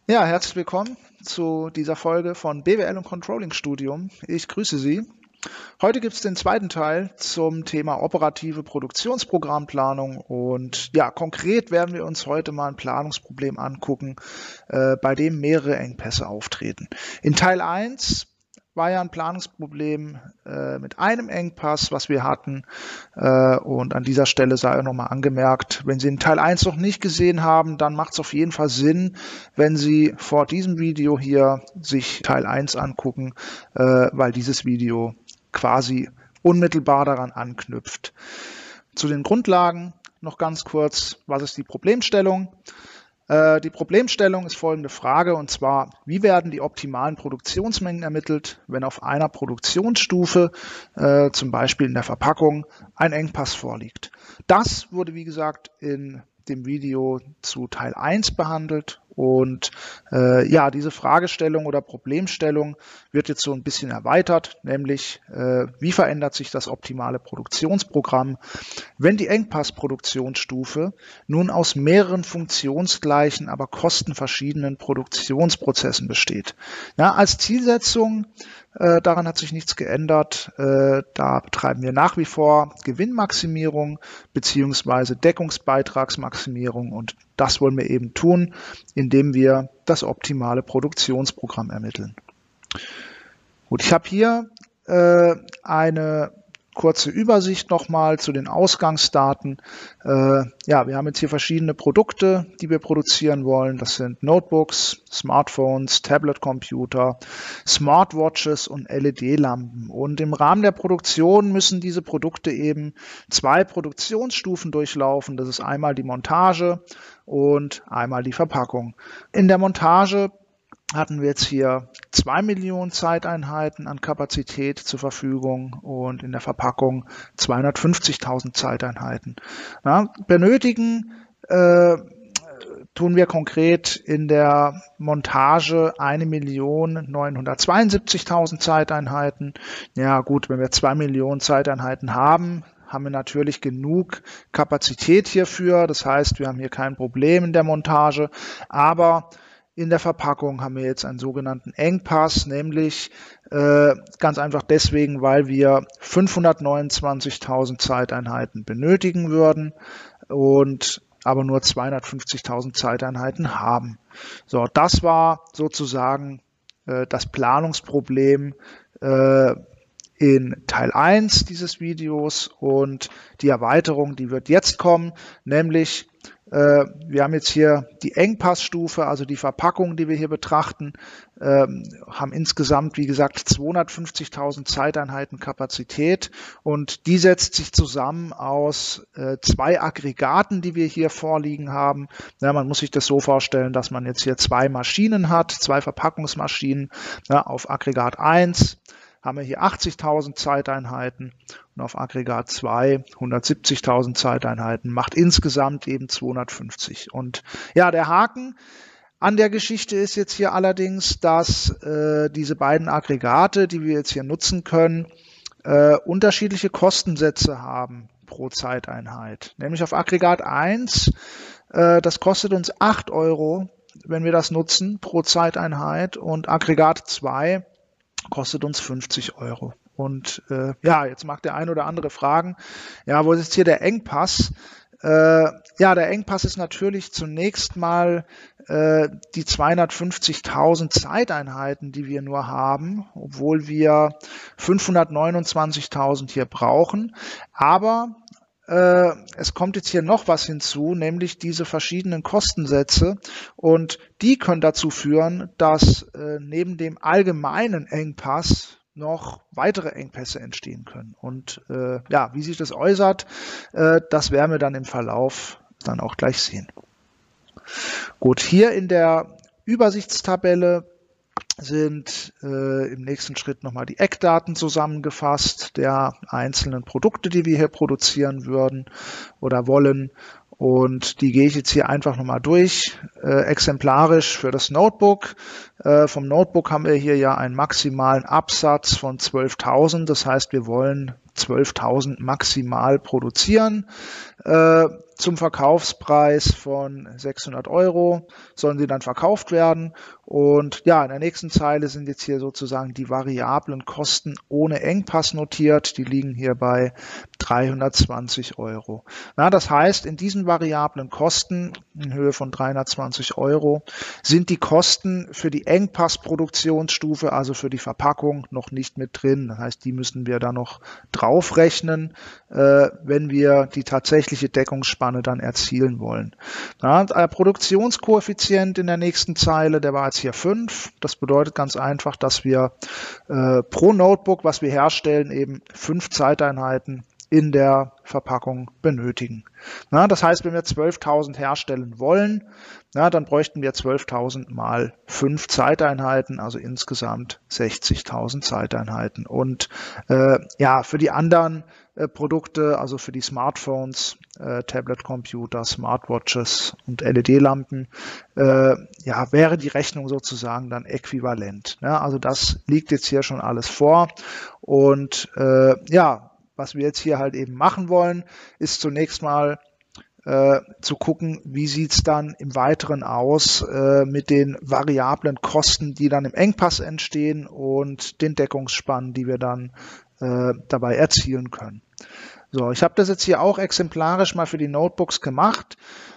Ja, herzlich willkommen zu dieser Folge von BWL und Controlling Studium. Ich grüße Sie. Heute gibt es den zweiten Teil zum Thema operative Produktionsprogrammplanung und ja, konkret werden wir uns heute mal ein Planungsproblem angucken, bei dem mehrere Engpässe auftreten. In Teil 1 war ja ein Planungsproblem mit einem Engpass, was wir hatten. Und an dieser Stelle sei auch nochmal angemerkt, wenn Sie in Teil 1 noch nicht gesehen haben, dann macht es auf jeden Fall Sinn, wenn Sie vor diesem Video hier sich Teil 1 angucken, weil dieses Video quasi unmittelbar daran anknüpft. Zu den Grundlagen noch ganz kurz, was ist die Problemstellung? Die Problemstellung ist folgende Frage, und zwar, wie werden die optimalen Produktionsmengen ermittelt, wenn auf einer Produktionsstufe, zum Beispiel in der Verpackung, ein Engpass vorliegt? Das wurde, wie gesagt, in dem Video zu Teil 1 behandelt und ja, diese Fragestellung oder Problemstellung wird jetzt so ein bisschen erweitert, nämlich wie verändert sich das optimale Produktionsprogramm, wenn die Engpassproduktionsstufe nun aus mehreren funktionsgleichen, aber kostenverschiedenen Produktionsprozessen besteht. Ja, als Zielsetzung, daran hat sich nichts geändert, da betreiben wir nach wie vor Gewinnmaximierung bzw. Deckungsbeitragsmaximierung und das wollen wir eben tun, indem wir das optimale Produktionsprogramm ermitteln. Gut, ich habe hier eine kurze Übersicht nochmal zu den Ausgangsdaten. Ja, wir haben jetzt hier verschiedene Produkte, die wir produzieren wollen. Das sind Notebooks, Smartphones, Tablet-Computer, Smartwatches und LED-Lampen. Und im Rahmen der Produktion müssen diese Produkte eben zwei Produktionsstufen durchlaufen. Das ist einmal die Montage und einmal die Verpackung. In der Montage hatten wir jetzt hier 2 Millionen Zeiteinheiten an Kapazität zur Verfügung und in der Verpackung 250.000 Zeiteinheiten. Ja, benötigen tun wir konkret in der Montage 1.972.000 Zeiteinheiten. Ja gut, wenn wir 2 Millionen Zeiteinheiten haben wir natürlich genug Kapazität hierfür. Das heißt, wir haben hier kein Problem in der Montage, aber in der Verpackung haben wir jetzt einen sogenannten Engpass, nämlich ganz einfach deswegen, weil wir 529.000 Zeiteinheiten benötigen würden und aber nur 250.000 Zeiteinheiten haben. So, das war sozusagen das Planungsproblem in Teil 1 dieses Videos und die Erweiterung, die wird jetzt kommen, nämlich wir haben jetzt hier die Engpassstufe, also die Verpackung, die wir hier betrachten, haben insgesamt, wie gesagt, 250.000 Zeiteinheiten Kapazität und die setzt sich zusammen aus zwei Aggregaten, die wir hier vorliegen haben. Ja, man muss sich das so vorstellen, dass man jetzt hier zwei Maschinen hat, zwei Verpackungsmaschinen. Ja, auf Aggregat 1 haben wir hier 80.000 Zeiteinheiten und auf Aggregat 2 170.000 Zeiteinheiten, macht insgesamt eben 250. Und ja, der Haken an der Geschichte ist jetzt hier allerdings, dass diese beiden Aggregate, die wir jetzt hier nutzen können, unterschiedliche Kostensätze haben pro Zeiteinheit. Nämlich auf Aggregat 1, das kostet uns 8 Euro, wenn wir das nutzen, pro Zeiteinheit und Aggregat 2 kostet uns 50 Euro. Und ja, jetzt mag der ein oder andere fragen, ja, wo ist jetzt hier der Engpass? Ja, der Engpass ist natürlich zunächst mal die 250.000 Zeiteinheiten, die wir nur haben, obwohl wir 529.000 hier brauchen. Aber es kommt jetzt hier noch was hinzu, nämlich diese verschiedenen Kostensätze und die können dazu führen, dass neben dem allgemeinen Engpass noch weitere Engpässe entstehen können. Und ja, wie sich das äußert, das werden wir dann im Verlauf dann auch gleich sehen. Gut, hier in der Übersichtstabelle sind im nächsten Schritt nochmal die Eckdaten zusammengefasst der einzelnen Produkte, die wir hier produzieren würden oder wollen. Und die gehe ich jetzt hier einfach nochmal durch, exemplarisch für das Notebook. Vom Notebook haben wir hier ja einen maximalen Absatz von 12.000. Das heißt, wir wollen 12.000 maximal produzieren. zum Verkaufspreis von 600 € sollen sie dann verkauft werden. Und ja, in der nächsten Zeile sind jetzt hier sozusagen die variablen Kosten ohne Engpass notiert. Die liegen hier bei 320 €. Na, das heißt, in diesen variablen Kosten in Höhe von 320 € sind die Kosten für die Engpass-Produktionsstufe, also für die Verpackung, noch nicht mit drin. Das heißt, die müssen wir da noch draufrechnen, wenn wir die tatsächliche Deckungsspanne dann erzielen wollen. Ja, der Produktionskoeffizient in der nächsten Zeile, der war jetzt hier 5. Das bedeutet ganz einfach, dass wir pro Notebook, was wir herstellen, eben 5 Zeiteinheiten in der Verpackung benötigen. Na, das heißt, wenn wir 12.000 herstellen wollen, na, dann bräuchten wir 12.000 mal 5 Zeiteinheiten, also insgesamt 60.000 Zeiteinheiten. Und ja, für die anderen Produkte, also für die Smartphones, Tablet-Computer, Smartwatches und LED-Lampen, ja, wäre die Rechnung sozusagen dann äquivalent. Ja, also das liegt jetzt hier schon alles vor. Und ja, was wir jetzt hier halt eben machen wollen, ist zunächst mal zu gucken, wie sieht es dann im Weiteren aus mit den variablen Kosten, die dann im Engpass entstehen und den Deckungsspannen, die wir dann dabei erzielen können. So, ich habe das jetzt hier auch exemplarisch mal für die Notebooks gemacht.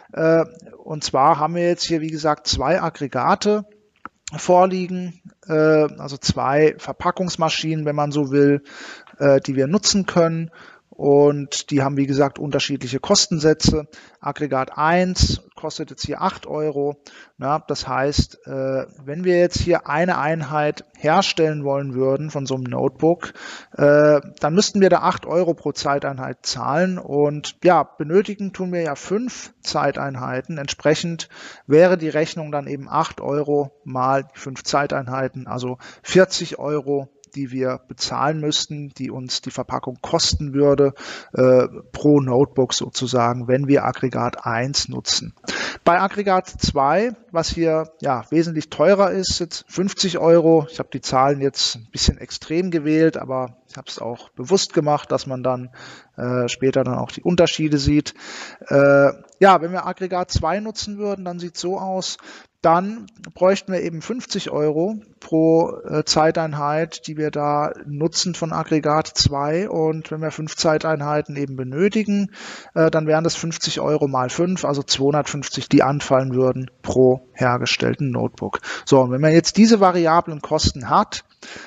Und zwar haben wir jetzt hier, wie gesagt, 2 Aggregate vorliegen, also 2 Verpackungsmaschinen, wenn man so will, die wir nutzen können. Und die haben, wie gesagt, unterschiedliche Kostensätze. Aggregat 1 kostet jetzt hier 8 €. Na, das heißt, wenn wir jetzt hier eine Einheit herstellen wollen würden von so einem Notebook, dann müssten wir da 8 € pro Zeiteinheit zahlen. Und ja, benötigen tun wir ja 5 Zeiteinheiten. Entsprechend wäre die Rechnung dann eben 8 € mal 5 Zeiteinheiten, also 40 €, die wir bezahlen müssten, die uns die Verpackung kosten würde, pro Notebook sozusagen, wenn wir Aggregat 1 nutzen. Bei Aggregat 2, was hier ja wesentlich teurer ist, jetzt 50 €. Ich habe die Zahlen jetzt ein bisschen extrem gewählt, aber ich habe es auch bewusst gemacht, dass man dann später dann auch die Unterschiede sieht. Ja, wenn wir Aggregat 2 nutzen würden, dann sieht es so aus. Dann bräuchten wir eben 50 € pro Zeiteinheit, die wir da nutzen von Aggregat 2. Und wenn wir 5 Zeiteinheiten eben benötigen, dann wären das 50 € mal 5, also 250, die anfallen würden pro hergestellten Notebook. So, und wenn man jetzt diese variablen Kosten hat,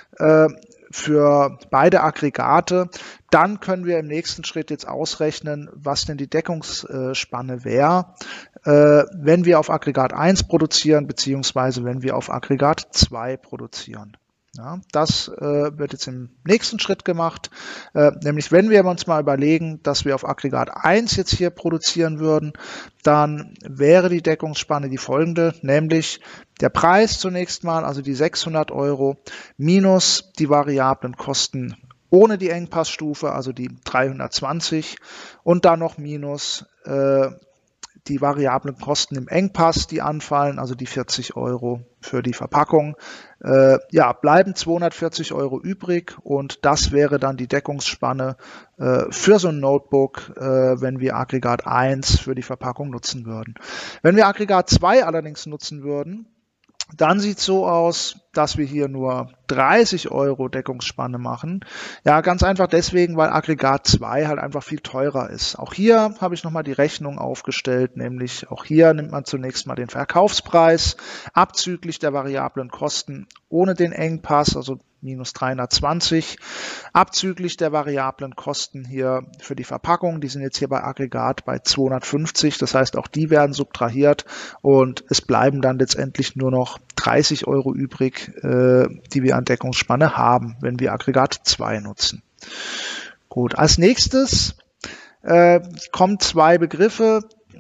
für beide Aggregate, dann können wir im nächsten Schritt jetzt ausrechnen, was denn die Deckungsspanne wäre, wenn wir auf Aggregat 1 produzieren, beziehungsweise wenn wir auf Aggregat 2 produzieren. Ja, das wird jetzt im nächsten Schritt gemacht, nämlich wenn wir uns mal überlegen, dass wir auf Aggregat 1 jetzt hier produzieren würden, dann wäre die Deckungsspanne die folgende, nämlich der Preis zunächst mal, also die 600 € minus die variablen Kosten ohne die Engpassstufe, also die 320 und dann noch minus die variablen Kosten im Engpass, die anfallen, also die 40 € für die Verpackung. Ja, bleiben 240 € übrig und das wäre dann die Deckungsspanne für so ein Notebook, wenn wir Aggregat 1 für die Verpackung nutzen würden. Wenn wir Aggregat 2 allerdings nutzen würden, dann sieht es so aus, dass wir hier nur 30 € Deckungsspanne machen. Ja, ganz einfach deswegen, weil Aggregat 2 halt einfach viel teurer ist. Auch hier habe ich nochmal die Rechnung aufgestellt, nämlich auch hier nimmt man zunächst mal den Verkaufspreis, abzüglich der variablen Kosten ohne den Engpass, also minus 320, abzüglich der variablen Kosten hier für die Verpackung, die sind jetzt hier bei Aggregat bei 250, das heißt auch die werden subtrahiert und es bleiben dann letztendlich nur noch 30 € übrig, die wir an Deckungsspanne haben, wenn wir Aggregat 2 nutzen. Gut, als nächstes kommen 2 Begriffe,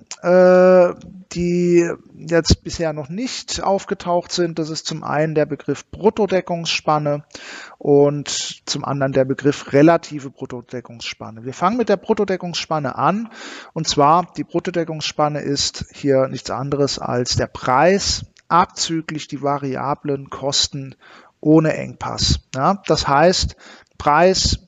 die jetzt bisher noch nicht aufgetaucht sind. Das ist zum einen der Begriff Bruttodeckungsspanne und zum anderen der Begriff relative Bruttodeckungsspanne. Wir fangen mit der Bruttodeckungsspanne an und zwar die Bruttodeckungsspanne ist hier nichts anderes als der Preis abzüglich die variablen Kosten ohne Engpass. Ja, das heißt, Preis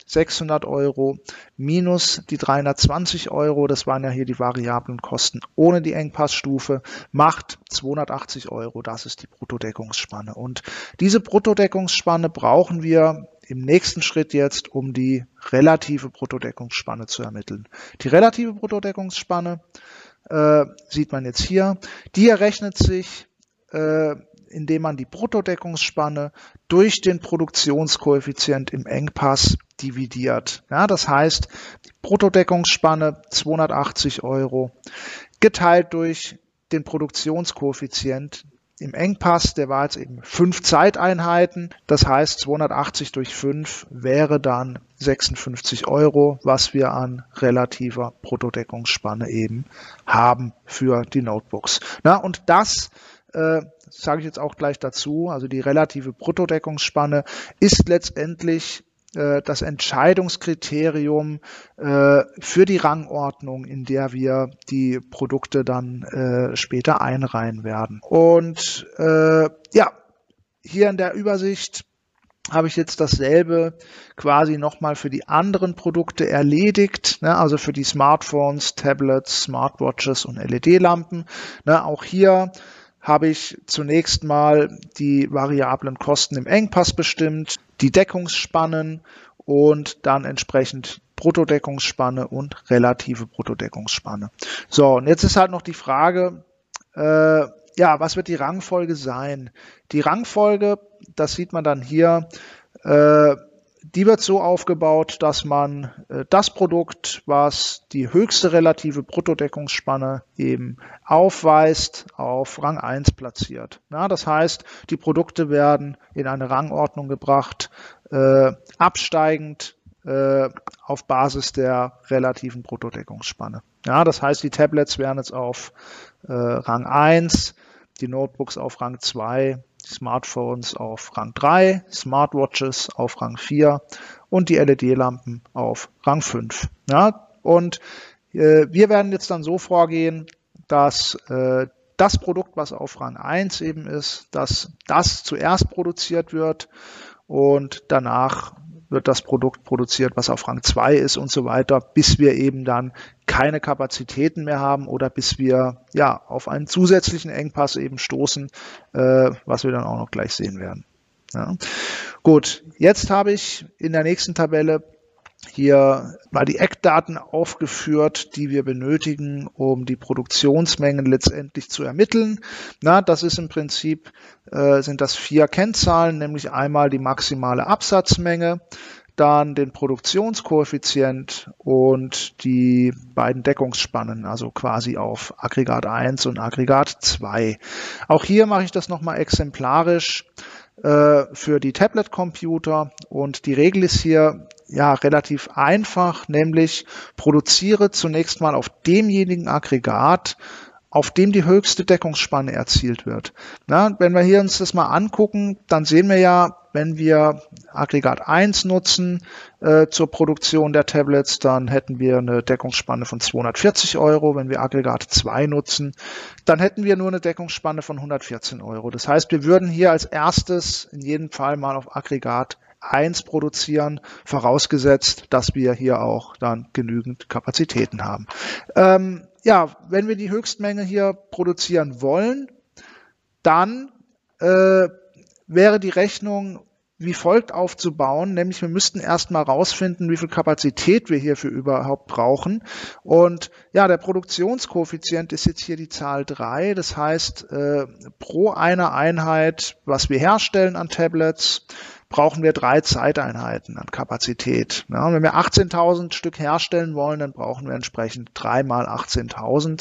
600 Euro minus die 320 Euro, das waren ja hier die variablen Kosten ohne die Engpassstufe, macht 280 Euro. Das ist die Bruttodeckungsspanne. Und diese Bruttodeckungsspanne brauchen wir im nächsten Schritt jetzt, um die relative Bruttodeckungsspanne zu ermitteln. Die relative Bruttodeckungsspanne sieht man jetzt hier. Die errechnet sich, indem man die Bruttodeckungsspanne durch den Produktionskoeffizient im Engpass dividiert. Ja, das heißt, die Bruttodeckungsspanne 280 Euro geteilt durch den Produktionskoeffizient im Engpass, der war jetzt eben 5 Zeiteinheiten. Das heißt, 280 durch 5 wäre dann 56 Euro, was wir an relativer Bruttodeckungsspanne eben haben für die Notebooks. Na, und das sage ich jetzt auch gleich dazu, also die relative Bruttodeckungsspanne ist letztendlich das Entscheidungskriterium für die Rangordnung, in der wir die Produkte dann später einreihen werden. Und ja, hier in der Übersicht habe ich jetzt dasselbe quasi nochmal für die anderen Produkte erledigt, ne? Also für die Smartphones, Tablets, Smartwatches und LED-Lampen. Ne? Auch hier habe ich zunächst mal die variablen Kosten im Engpass bestimmt, die Deckungsspannen und dann entsprechend Bruttodeckungsspanne und relative Bruttodeckungsspanne. So, und jetzt ist halt noch die Frage, ja, was wird die Rangfolge sein? Die Rangfolge, das sieht man dann hier, die wird so aufgebaut, dass man das Produkt, was die höchste relative Bruttodeckungsspanne eben aufweist, auf Rang 1 platziert. Ja, das heißt, die Produkte werden in eine Rangordnung gebracht, absteigend auf Basis der relativen Bruttodeckungsspanne. Ja, das heißt, die Tablets wären jetzt auf Rang 1, die Notebooks auf Rang 2, Smartphones auf Rang 3, Smartwatches auf Rang 4 und die LED-Lampen auf Rang 5. Ja, und wir werden jetzt dann so vorgehen, dass das Produkt, was auf Rang 1 eben ist, dass das zuerst produziert wird und danach wird das Produkt produziert, was auf Rang 2 ist und so weiter, bis wir eben dann keine Kapazitäten mehr haben oder bis wir ja auf einen zusätzlichen Engpass eben stoßen, was wir dann auch noch gleich sehen werden. Ja. Gut, jetzt habe ich in der nächsten Tabelle hier mal die Eckdaten aufgeführt, die wir benötigen, um die Produktionsmengen letztendlich zu ermitteln. Na, das ist im Prinzip, sind das 4 Kennzahlen, nämlich einmal die maximale Absatzmenge, dann den Produktionskoeffizient und die beiden Deckungsspannen, also quasi auf Aggregat 1 und Aggregat 2. Auch hier mache ich das nochmal exemplarisch für die Tablet-Computer und die Regel ist hier ja relativ einfach, nämlich produziere zunächst mal auf demjenigen Aggregat, auf dem die höchste Deckungsspanne erzielt wird. Na, wenn wir hier uns das mal angucken, dann sehen wir ja, wenn wir Aggregat 1 nutzen zur Produktion der Tablets, dann hätten wir eine Deckungsspanne von 240 Euro. Wenn wir Aggregat 2 nutzen, dann hätten wir nur eine Deckungsspanne von 114 Euro. Das heißt, wir würden hier als erstes in jedem Fall mal auf Aggregat 1 produzieren, vorausgesetzt, dass wir hier auch dann genügend Kapazitäten haben. Ja, wenn wir die Höchstmenge hier produzieren wollen, dann wäre die Rechnung wie folgt aufzubauen, nämlich wir müssten erstmal rausfinden, wie viel Kapazität wir hierfür überhaupt brauchen. Und ja, der Produktionskoeffizient ist jetzt hier die Zahl 3. Das heißt, pro eine Einheit, was wir herstellen an Tablets, brauchen wir 3 Zeiteinheiten an Kapazität. Ja, wenn wir 18.000 Stück herstellen wollen, dann brauchen wir entsprechend 3 mal 18.000.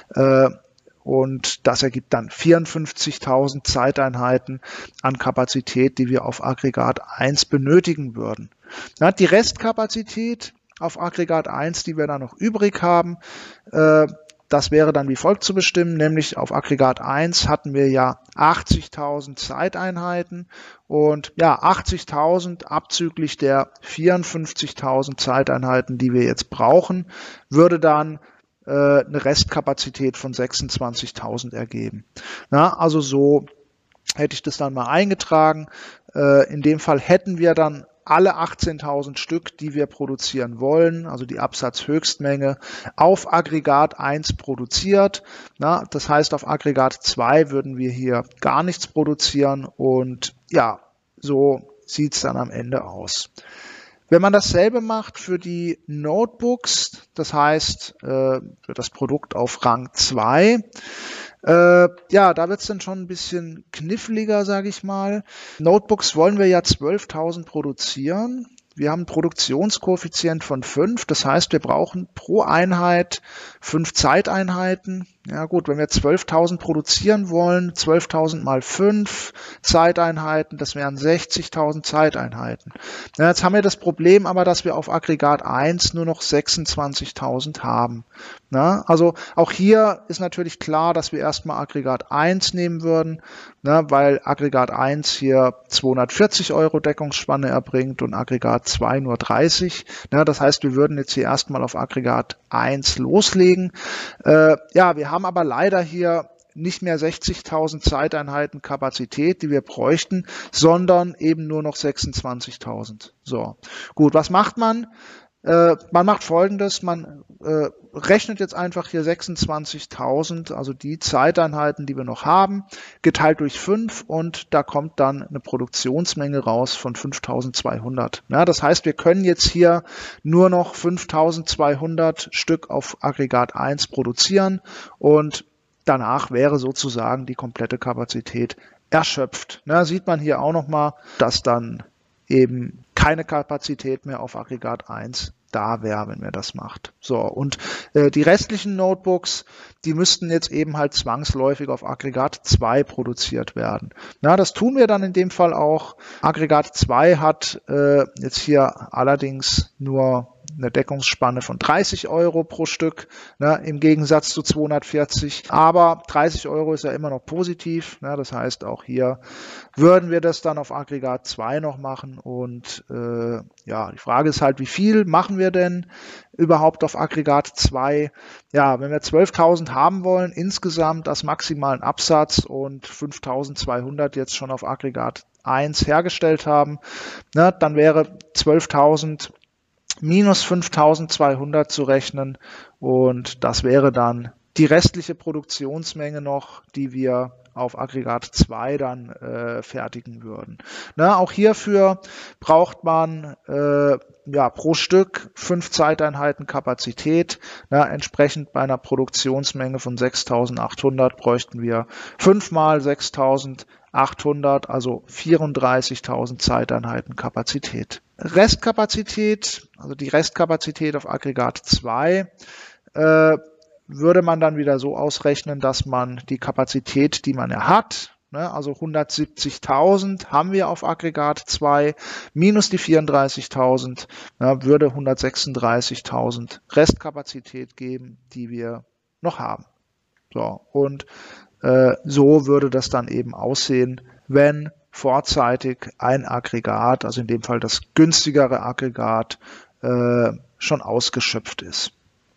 Und das ergibt dann 54.000 Zeiteinheiten an Kapazität, die wir auf Aggregat 1 benötigen würden. Ja, die Restkapazität auf Aggregat 1, die wir dann noch übrig haben, das wäre dann wie folgt zu bestimmen, nämlich auf Aggregat 1 hatten wir ja 80.000 Zeiteinheiten und ja, 80.000 abzüglich der 54.000 Zeiteinheiten, die wir jetzt brauchen, würde dann eine Restkapazität von 26.000 ergeben. Na, also so hätte ich das dann mal eingetragen. In dem Fall hätten wir dann alle 18.000 Stück, die wir produzieren wollen, also die Absatzhöchstmenge, auf Aggregat 1 produziert. Na, das heißt, auf Aggregat 2 würden wir hier gar nichts produzieren und ja, so sieht es dann am Ende aus. Wenn man dasselbe macht für die Notebooks, das heißt für das Produkt auf Rang 2, ja, da wird es dann schon ein bisschen kniffliger, sage ich mal. Notebooks wollen wir ja 12.000 produzieren. Wir haben einen Produktionskoeffizient von 5, das heißt, wir brauchen pro Einheit 5 Zeiteinheiten. Ja gut, wenn wir 12.000 produzieren wollen, 12.000 mal 5 Zeiteinheiten, das wären 60.000 Zeiteinheiten. Ja, jetzt haben wir das Problem aber, dass wir auf Aggregat 1 nur noch 26.000 haben. Na, also auch hier ist natürlich klar, dass wir erstmal Aggregat 1 nehmen würden, weil Aggregat 1 hier 240 € Deckungsspanne erbringt und Aggregat 2 nur 30. Das heißt, wir würden jetzt hier erstmal auf Aggregat 1 loslegen. Ja, wir haben aber leider hier nicht mehr 60.000 Zeiteinheiten Kapazität, die wir bräuchten, sondern eben nur noch 26.000. So, gut, was macht man? Man macht Folgendes, man rechnet jetzt einfach hier 26.000, also die Zeiteinheiten, die wir noch haben, geteilt durch 5 und da kommt dann eine Produktionsmenge raus von 5.200. Ja, das heißt, wir können jetzt hier nur noch 5.200 Stück auf Aggregat 1 produzieren und danach wäre sozusagen die komplette Kapazität erschöpft. Ja, sieht man hier auch nochmal, dass dann eben keine Kapazität mehr auf Aggregat 1 da wäre, wenn wir das macht. So, und die restlichen Notebooks, die müssten jetzt eben halt zwangsläufig auf Aggregat 2 produziert werden. Na, das tun wir dann in dem Fall auch. Aggregat 2 hat jetzt hier allerdings nur eine Deckungsspanne von 30 € pro Stück, im Gegensatz zu 240. Aber 30 € ist ja immer noch positiv. Das heißt, auch hier würden wir das dann auf Aggregat 2 noch machen. Und ja, die Frage ist halt, wie viel machen wir denn überhaupt auf Aggregat 2? Ja, wenn wir 12.000 haben wollen, insgesamt als maximalen Absatz und 5.200 jetzt schon auf Aggregat 1 hergestellt haben, dann wäre 12.000 minus 5.200 zu rechnen und das wäre dann die restliche Produktionsmenge noch, die wir auf Aggregat 2 dann fertigen würden. Auch hierfür braucht man ja, pro Stück 5 Zeiteinheiten Kapazität. Entsprechend bei einer Produktionsmenge von 6.800 bräuchten wir 5 mal 6.800, also 34.000 Zeiteinheiten Kapazität. Restkapazität, also die Restkapazität auf Aggregat 2, würde man dann wieder so ausrechnen, dass man die Kapazität, die man ja hat, also 170.000 haben wir auf Aggregat 2, minus die 34.000, würde 136.000 Restkapazität geben, die wir noch haben. So, und so würde das dann eben aussehen, wenn vorzeitig ein Aggregat, also in dem Fall das günstigere Aggregat, schon ausgeschöpft ist.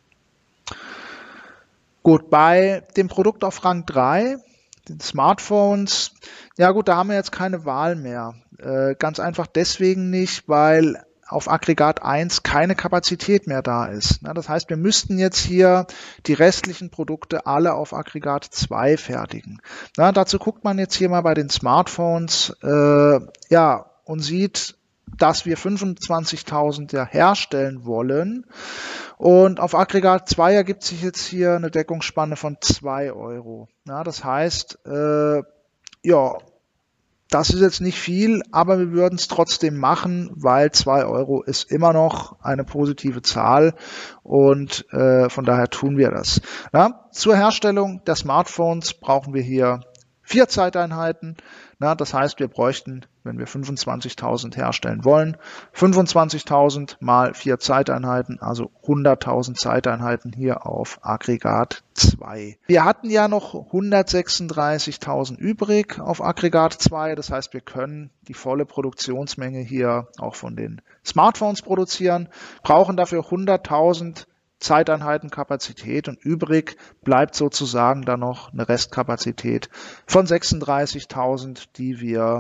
Gut, bei dem Produkt auf Rang 3, den Smartphones, ja gut, da haben wir jetzt keine Wahl mehr. Ganz einfach deswegen nicht, weil auf Aggregat 1 keine Kapazität mehr da ist. Das heißt, wir müssten jetzt hier die restlichen Produkte alle auf Aggregat 2 fertigen. Dazu guckt man jetzt hier mal bei den Smartphones ja, und sieht, dass wir 25.000 ja herstellen wollen. Und auf Aggregat 2 ergibt sich jetzt hier eine Deckungsspanne von 2 €. Das heißt, ja, das ist jetzt nicht viel, aber wir würden es trotzdem machen, weil 2 € ist immer noch eine positive Zahl und von daher tun wir das. Zur Herstellung der Smartphones brauchen wir hier 4 Zeiteinheiten. Das heißt, wir bräuchten, wenn wir 25.000 herstellen wollen, 25.000 mal 4 Zeiteinheiten, also 100.000 Zeiteinheiten hier auf Aggregat 2. Wir hatten ja noch 136.000 übrig auf Aggregat 2. Das heißt, wir können die volle Produktionsmenge hier auch von den Smartphones produzieren, brauchen dafür 100.000 Zeiteinheiten Kapazität und übrig bleibt sozusagen dann noch eine Restkapazität von 36.000, die wir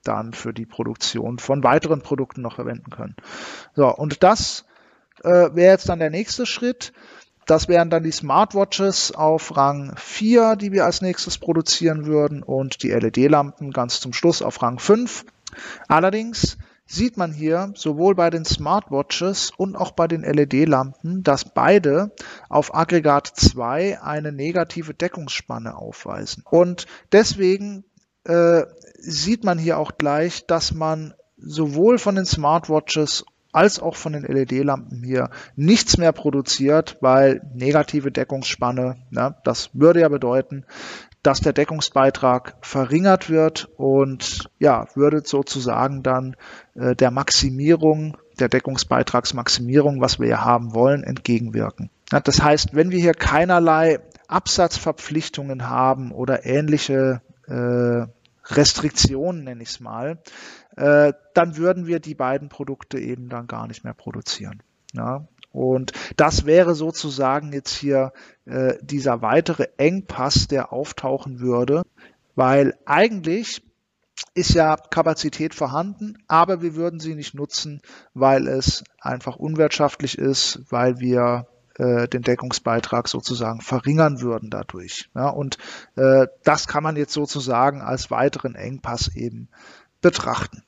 dann für die Produktion von weiteren Produkten noch verwenden können. So, und das wäre jetzt dann der nächste Schritt. Das wären dann die Smartwatches auf Rang 4, die wir als nächstes produzieren würden, und die LED-Lampen ganz zum Schluss auf Rang 5. Allerdings sieht man hier sowohl bei den Smartwatches und auch bei den LED-Lampen, dass beide auf Aggregat 2 eine negative Deckungsspanne aufweisen. Und deswegen sieht man hier auch gleich, dass man sowohl von den Smartwatches als auch von den LED-Lampen hier nichts mehr produziert, weil negative Deckungsspanne, das würde ja bedeuten, dass der Deckungsbeitrag verringert wird und ja, würde sozusagen dann der Maximierung, der Deckungsbeitragsmaximierung, was wir ja haben wollen, entgegenwirken. Ja, das heißt, wenn wir hier keinerlei Absatzverpflichtungen haben oder ähnliche Restriktionen, nenne ich es mal, dann würden wir die beiden Produkte eben dann gar nicht mehr produzieren. Ja? Und das wäre sozusagen jetzt hier dieser weitere Engpass, der auftauchen würde, weil eigentlich ist ja Kapazität vorhanden, aber wir würden sie nicht nutzen, weil es einfach unwirtschaftlich ist, weil wir den Deckungsbeitrag sozusagen verringern würden dadurch. Ja, und das kann man jetzt sozusagen als weiteren Engpass eben betrachten.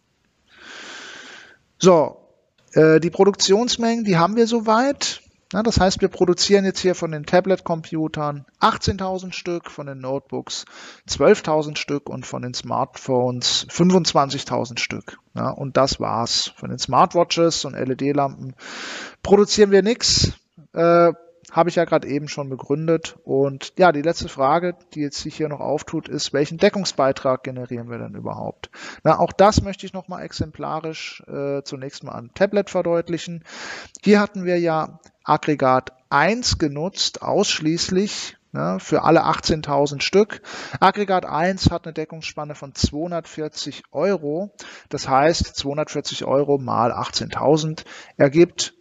So, die Produktionsmengen, die haben wir soweit. Ja, das heißt, wir produzieren jetzt hier von den Tablet-Computern 18.000 Stück, von den Notebooks 12.000 Stück und von den Smartphones 25.000 Stück. Ja, und das war's. Von den Smartwatches und LED-Lampen produzieren wir nichts. Habe ich ja gerade eben schon begründet. Und ja, die letzte Frage, die jetzt sich hier noch auftut, ist, welchen Deckungsbeitrag generieren wir denn überhaupt? Na, auch das möchte ich nochmal exemplarisch zunächst mal am Tablet verdeutlichen. Hier hatten wir ja Aggregat 1 genutzt, ausschließlich für alle 18.000 Stück. Aggregat 1 hat eine Deckungsspanne von 240 €. Das heißt, 240 € mal 18.000 ergibt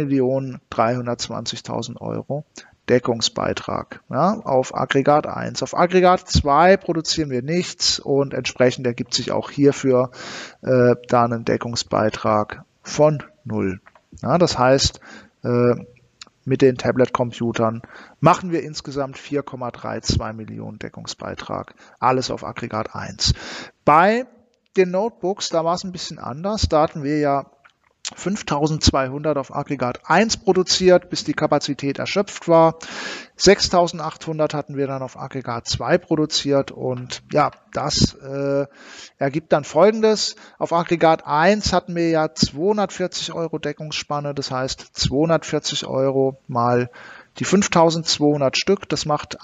4.320.000 € Deckungsbeitrag auf Aggregat 1. Auf Aggregat 2 produzieren wir nichts und entsprechend ergibt sich auch hierfür dann ein Deckungsbeitrag von 0. Ja, das heißt, mit den Tablet-Computern machen wir insgesamt 4,32 Millionen Deckungsbeitrag. Alles auf Aggregat 1. Bei den Notebooks, da war es ein bisschen anders. Da hatten wir ja 5.200 auf Aggregat 1 produziert, bis die Kapazität erschöpft war. 6.800 hatten wir dann auf Aggregat 2 produziert und ja, das ergibt dann Folgendes. Auf Aggregat 1 hatten wir ja 240 € Deckungsspanne, das heißt 240 € mal die 5.200 Stück, das macht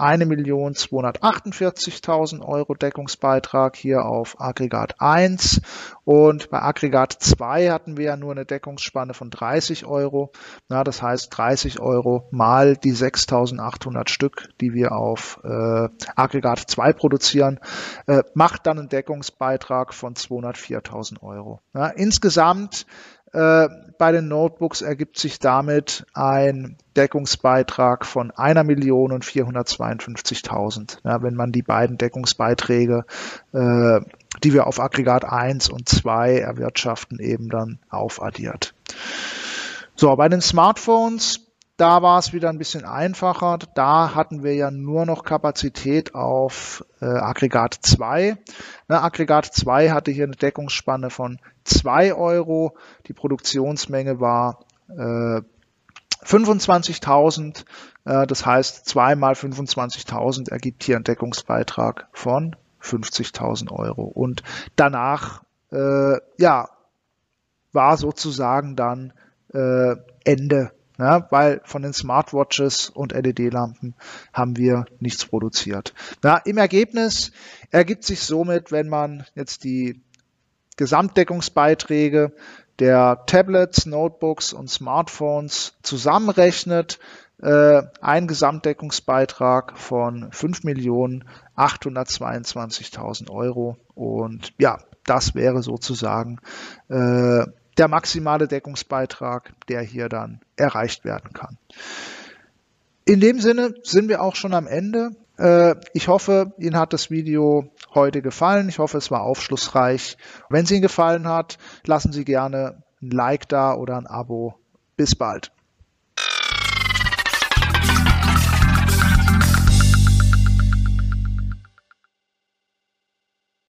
1.248.000 € Deckungsbeitrag hier auf Aggregat 1. Und bei Aggregat 2 hatten wir ja nur eine Deckungsspanne von 30 €. Na, das heißt 30 € mal die 6.800 Stück, die wir auf Aggregat 2 produzieren, macht dann einen Deckungsbeitrag von 204.000 €. Ja, insgesamt bei den Notebooks ergibt sich damit ein Deckungsbeitrag von 1.452.000. Ja, wenn man die beiden Deckungsbeiträge, die wir auf Aggregat 1 und 2 erwirtschaften, eben dann aufaddiert. So, bei den Smartphones, da war es wieder ein bisschen einfacher. Da hatten wir ja nur noch Kapazität auf Aggregat 2. Aggregat 2 hatte hier eine Deckungsspanne von 2 €. Die Produktionsmenge war 25.000. Das heißt, 2 mal 25.000 ergibt hier einen Deckungsbeitrag von 50.000 €. Und danach war sozusagen dann Ende. Ja, weil von den Smartwatches und LED-Lampen haben wir nichts produziert. Ja, im Ergebnis ergibt sich somit, wenn man jetzt die Gesamtdeckungsbeiträge der Tablets, Notebooks und Smartphones zusammenrechnet, ein Gesamtdeckungsbeitrag von 5.822.000 € und ja, das wäre sozusagen der maximale Deckungsbeitrag, der hier dann erreicht werden kann. In dem Sinne sind wir auch schon am Ende. Ich hoffe, Ihnen hat das Video heute gefallen. Ich hoffe, es war aufschlussreich. Wenn es Ihnen gefallen hat, lassen Sie gerne ein Like da oder ein Abo. Bis bald.